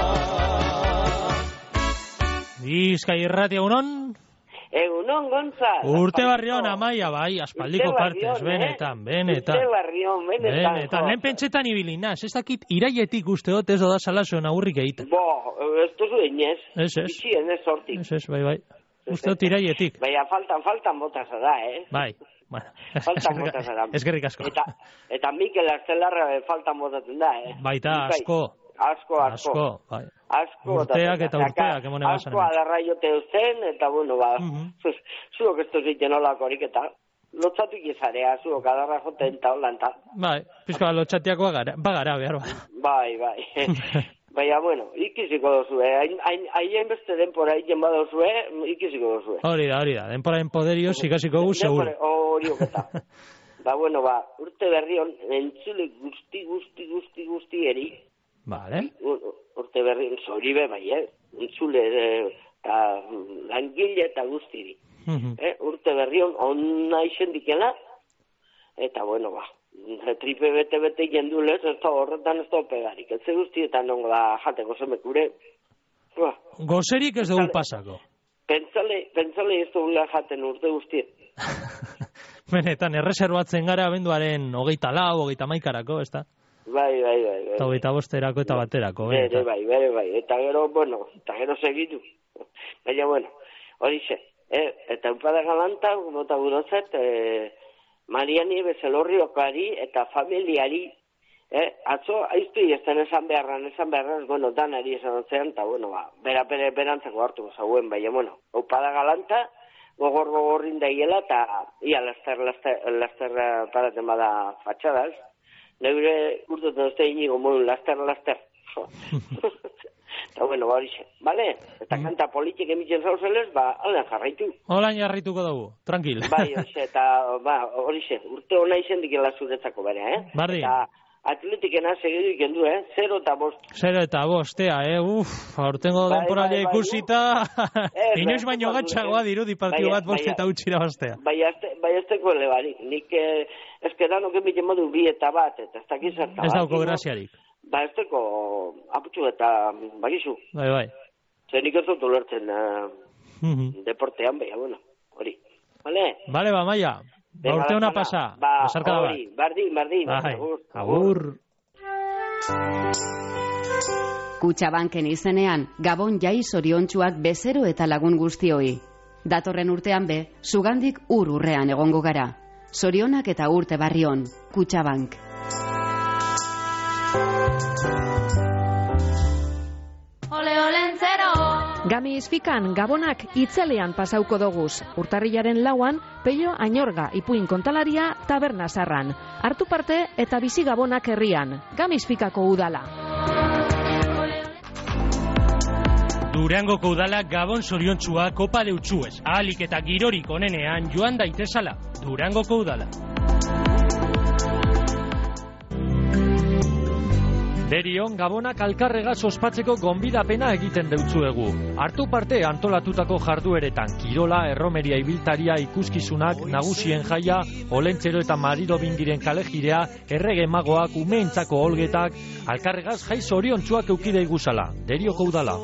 Bizkai irratia unon? Egunon, Gonzal. Urte barrion, Amaia, bai, aspaldiko Urte barrion, partez, benetan, benetan. Urte barrion, benetan. Benetan, lehen pentsetan ibili naz, ez dakit iraietik uste dut ez da salazioen aurrik egiten. Bo, ez duzu inez. Ez, ez. Itxien ez sortik. Ez, ez, bai, bai. Uste dut iraietik. Baina faltan, faltan bota zara, eh? Bai, bueno. Faltan bota zara. Eskerrik asko. Eta, eta Mikel Astelarra faltan botatzen da, eh? Baita, asko. Asko, asko. Asko, bai. Asko. Urteak eta urteak, emone basan. Asko adarra jote zen, eta bueno, ba, zuok ez duziten olakorik, eta lotzatu ikizarea, zuok adarra joten eta holan, eta. Bai, pizka lotxatiako bagara, behar ba. Bai, bai. Baina, bueno, ikiziko dozue, haien beste denpora iken badozue, ikiziko dozue. Hori da, hori da, denporaren poderioz ikasiko gu, seguro. Hori oketa. Ba, bueno, ba, urte berrion, entzule guzti, guzti, guzti, guzti eri. Vale. Urte berrion, zoribe, bai, eh? Entzule, eta langile eta guztiri. eh? Urte berrion, onna izen dikela, eta, bueno, ba, tripe bete-bete jendulez, ez da horretan ez da opegarik. Ez guztietan nongo da jateko zemekure. Gozerik ez dugu pasako. Pentsale, pentsale ez dugula jaten urte guztiet. Benetan, erreserbatzen gara abenduaren hogeita lau, hogeita maikarako, ez da? Bai, bai, bai. bai. Eta hogeita bosterako eta baterako. Bere, bai, bere, bai. Eta gero, bueno, eta gero segitu. Baina, bueno, hori ze. Eh, eta upada galanta, bota gurozet, eh, Mariani Bezelorriokari eta familiari, eh, atzo, aiztu izten esan beharran, esan beharran, bueno, danari esan otzean, eta, bueno, ba, bera, bera, berantzako hartu zauen, baina, bueno, upada galanta, gogor gogorrin daiela, eta ia laster, laster, laster paraten bada fatxadaz. Neure urtetan uste inigo modu, laster, laster. Eta bueno, ba horixe, bale? Eta kanta politik emitzen zauzelez, ba, aldean jarraitu. Olain jarraituko dugu, tranquil. Bai, horixe, eta, ba, horixe, urte hona izen dikela zuretzako bere, eh? Bardin. Eta atletikena segidu ikendu, eh? Zero eta bost. Zero eta bostea, eh? Uf, aurtengo bai, denporalia bai, bai, ikusita, eh, inoiz bai, baino bai, gatxagoa bai, dirudi partidu bai, bat bost bai, eta utxira bastea. Bai, azte, bai, azteko elebarik. Nik, eh, eskeran oke miten modu bi eta bat, eta ez dakiz zerta. Ez dauko graziarik. Ba, ez teko aputxu eta bagizu. Bai, bai. Zer nik ez dut ulertzen uh, deportean, baina, bueno, hori. Vale? Vale, ba, Maia. Ba, urte hona pasa. Ba, Besarkada hori, bardin, bardin. Bai, Agur. agur. Kutxabanken izenean, Gabon jai zoriontsuak bezero eta lagun guztioi. Datorren urtean be, zugandik ur urrean egongo gara. Zorionak eta urte barrion, Kutxabank. Ole olentzero! Gami izfikan Gabonak itzelean pasauko doguz. Urtarrilaren lauan, Peio Añorga ipuin kontalaria taberna zarran. Hartu parte eta bizi Gabonak herrian. Gami izfikako udala. Durangoko udala Gabon zoriontsua kopa deutsuez. Ahalik eta girorik onenean joan daitezala. Durangoko udala. Derion, Gabonak alkarregaz ospatzeko gonbidapena egiten deutzuegu. Hartu parte antolatutako jardueretan, kirola, erromeria ibiltaria, ikuskizunak, nagusien jaia, olentzero eta marido bindiren kalejirea, errege magoak, umeentzako olgetak, alkarregaz jai zoriontsuak eukide iguzala. Derioko udala.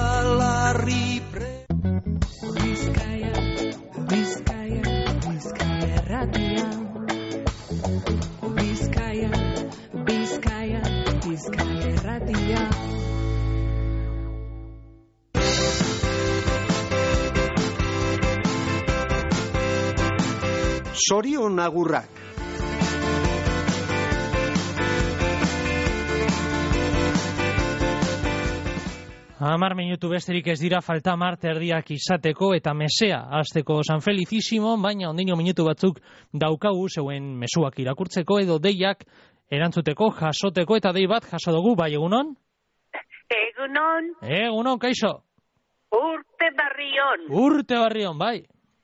Bizkaia, Bizkaia, Bizkaia erratia. Bizkaia, Bizkaia, Bizkaia erratia. Zorion agurrak. Hamar minutu besterik ez dira falta marte erdiak izateko eta mesea hasteko San Felicísimo, baina ondino minutu batzuk daukagu zeuen mezuak irakurtzeko edo deiak erantzuteko, jasoteko eta dei bat jaso dugu, bai egunon? Egunon. Egunon, kaixo? Urte barrion. Urte barrion, bai.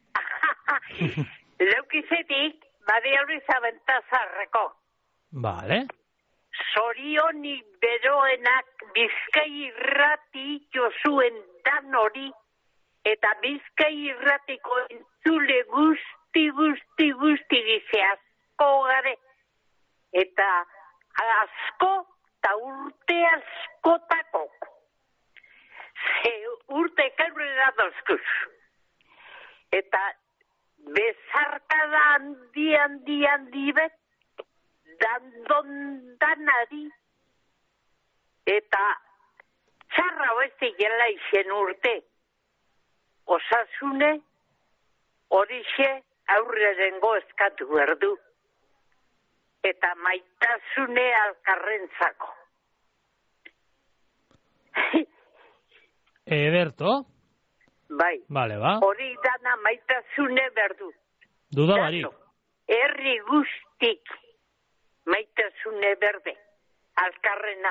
Leukizetik, badi hori zabentazarreko. Vale. Zorionik beroenak Bizkai irrati jozuen dan hori, eta Bizkai irratiko entzule guzti, guzti, guzti gizeazko gare. Eta asko eta urte askotako. Ze urte kaurera dozkuz. Eta bezarkada handi, handi, handi bet, dandon danari, eta txarra oeste gela izen urte. Osasune, horixe aurrerengo eskatu berdu. Eta maitasune alkarrentzako. Ederto? Bai. Vale, ba. Hori dana maitasune berdu. Duda barik. Herri guztik maitasune berde. Alkarrena.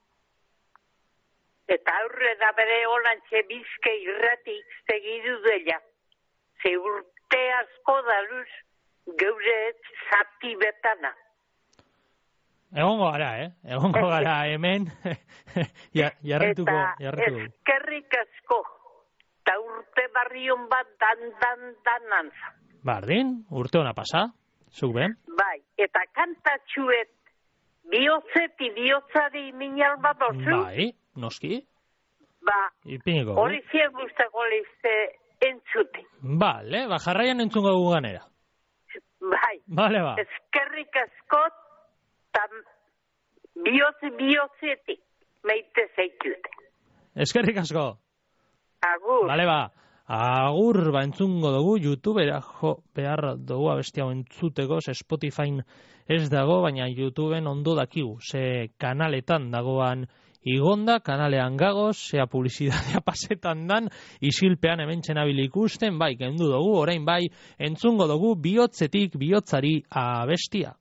Eta aurre da bere olantxe Bizkai irratik segidu dela. Ze urte asko daluz geure zati betana. Egongo gara, eh? Egongo gara hemen jarretuko. Eta eskerrik asko. Eta urte barrion bat dan, dan, dan antza. Bardin, urte hona pasa. Zuk ben? Bai, eta kantatxuet bihotzeti bihotzari minal bat oso? Bai, noski. Ba, Ipiniko. hori zien guztako lehizte entzute. Bale, ba, jarraian entzungo dugu ganera. Bai. Bale, ba. Eskerrik askot, eta bihotzi bihotzetik meite zeitute. Eskerrik asko. Agur. Bale, ba. Agur, ba, entzungo dugu, YouTubera jo behar dugu abesti hau entzuteko, ze Spotifyn ez dago, baina YouTubeen ondo dakigu, ze kanaletan dagoan igonda, kanalean gagoz, zea publizidadea pasetan dan, isilpean hemen txenabil ikusten, bai, gendu dugu, orain bai, entzungo dugu, bihotzetik bihotzari abestia.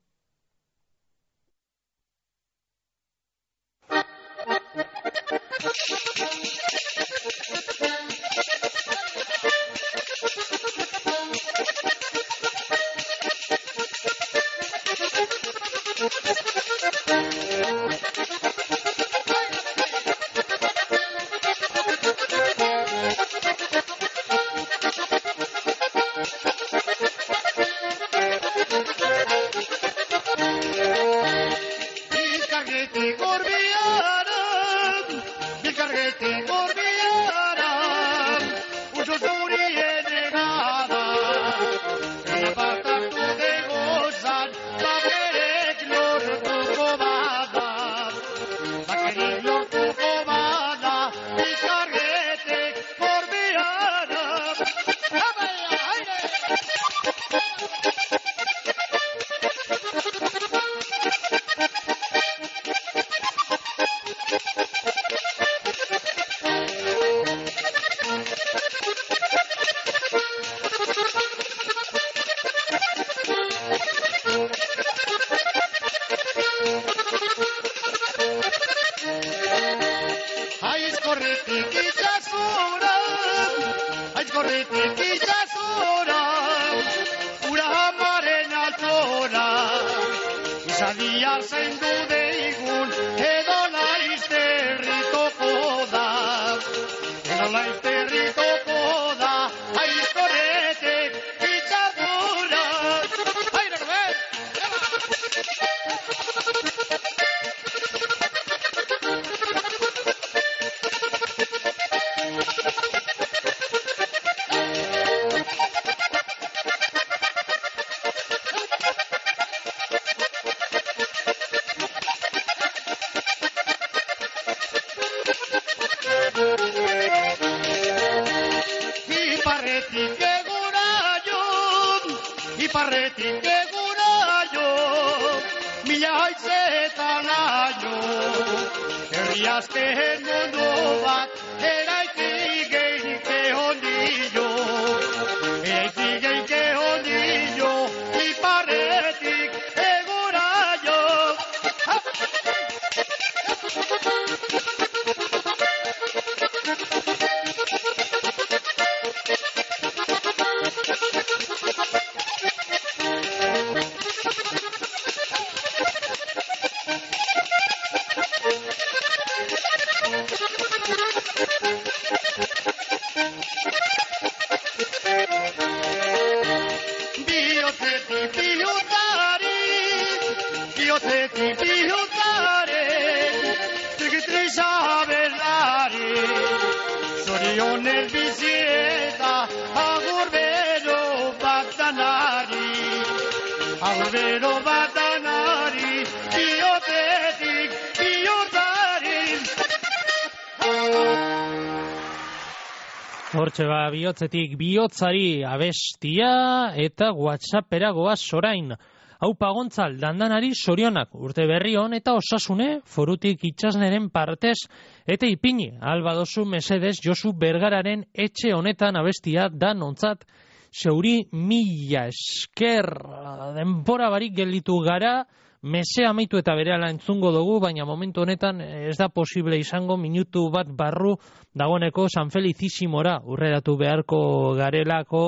Hortxe ba, bihotzetik bihotzari abestia eta WhatsAppera goaz orain. Hau pagontzal, dandanari sorionak, urte berri hon eta osasune, forutik itxasneren partez, eta ipini, albadozu mesedez Josu Bergararen etxe honetan abestia da nontzat, zeuri mila esker, denbora barik gelditu gara, mese amaitu eta berehala entzungo dugu, baina momentu honetan ez da posible izango minutu bat barru dagoeneko San Felicisimora urreratu beharko garelako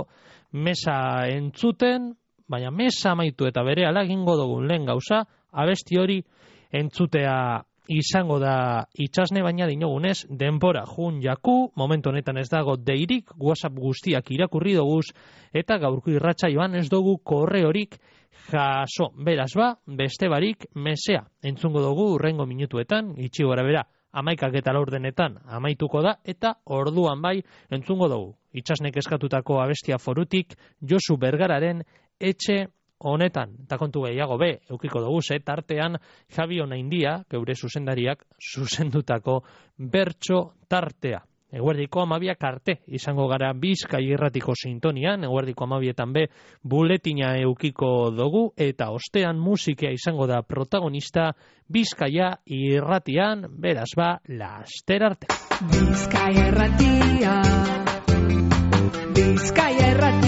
mesa entzuten, baina mesa amaitu eta berehala egingo dugu lehen gauza, abesti hori entzutea izango da itxasne, baina dinogunez denbora jun jaku, momentu honetan ez dago deirik, WhatsApp guztiak irakurri doguz, eta gaurko irratsaioan ez dugu korreorik jaso. Beraz ba, beste barik mesea entzungo dugu urrengo minutuetan, itxi gora bera, amaikak eta laurdenetan amaituko da, eta orduan bai entzungo dugu. Itxasnek eskatutako abestia forutik Josu Bergararen etxe honetan, eta kontu gehiago be, eukiko dugu ze, tartean Javi Onaindia, geure zuzendariak, zuzendutako bertso tartea. Eguerdiko amabiak arte, izango gara Bizkai Irratiko sintonian, eguerdiko amabietan be, buletina eukiko dugu, eta ostean musikea izango da protagonista Bizkaia Irratian, beraz ba, laster arte. Bizkaia Irratia, Bizkaia Irratia.